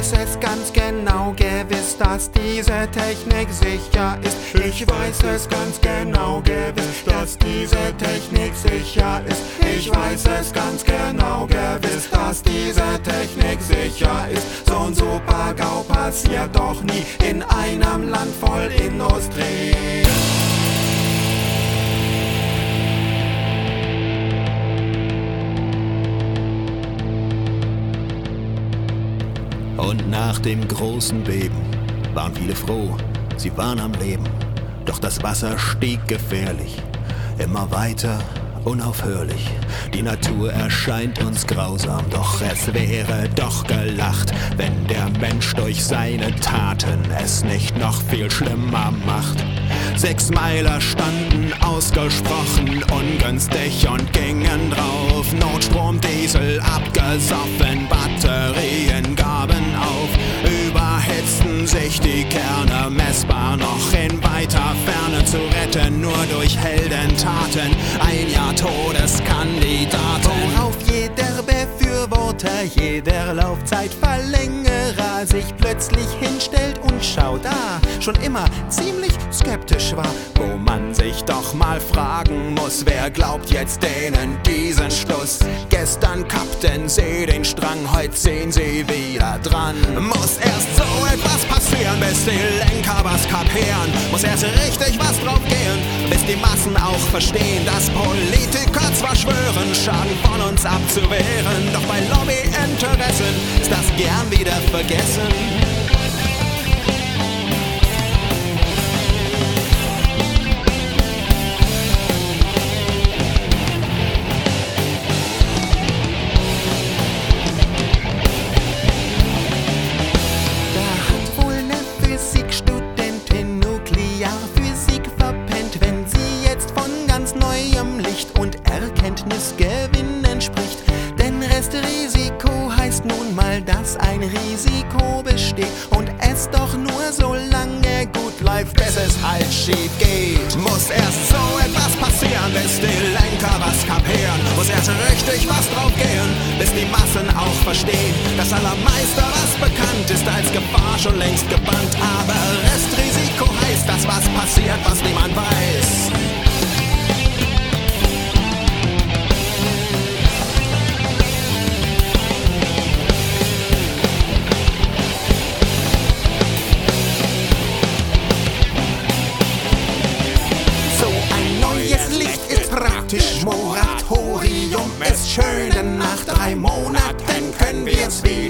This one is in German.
weiß es ganz genau gewiss, dass diese Technik sicher ist. Ich weiß es ganz genau gewiss, dass diese Technik sicher ist. Ich weiß es ganz genau gewiss, dass diese Technik sicher ist. So ein Super-GAU passiert doch nie in einem Land voll Industrie. Und nach dem großen Beben waren viele froh, sie waren am Leben. Doch das Wasser stieg gefährlich, immer weiter, unaufhörlich. Die Natur erscheint uns grausam, doch es wäre doch gelacht, wenn der Mensch durch seine Taten es nicht noch viel schlimmer macht. 6 Meiler standen ausgesprochen ungünstig und gingen drauf. Notstrom, Diesel, abgesoffen, Batterien gaben auf. Überhitzten sich die Kerne, messbar noch in weiter Ferne zu retten, nur durch Heldentaten. Ein Jahr Todeskandidaten. Worauf jeder Befürworter jeder Laufzeitverlängerer sich plötzlich hinstellt und schaut, schon immer ziemlich skeptisch war. Wo man sich doch mal fragen muss, wer glaubt jetzt denen diesen Schluss? Gestern kappten sie den Strang, heute sehen sie wieder dran. Muss erst so etwas passieren, bis die Lenker was kapieren. Muss erst richtig was drauf gehen, bis die Massen auch verstehen, dass Politiker zwar schwören, Schaden von uns abzuwehren, doch bei Lobbyinteressen ist das gern wieder vergessen. Und Erkenntnisgewinnen spricht. Denn Restrisiko heißt nun mal, dass ein Risiko besteht und es doch nur so lange gut läuft, bis es halt schief geht. Muss erst so etwas passieren, bis die Lenker was kapieren. Muss erst richtig was drauf gehen, bis die Massen auch verstehen. Das Allermeiste, was bekannt ist, als Gefahr schon längst gebannt. Aber Restrisiko heißt, dass was passiert, was niemand weiß. Moratorium ist schön, denn nach 3 Monaten können wir's wieder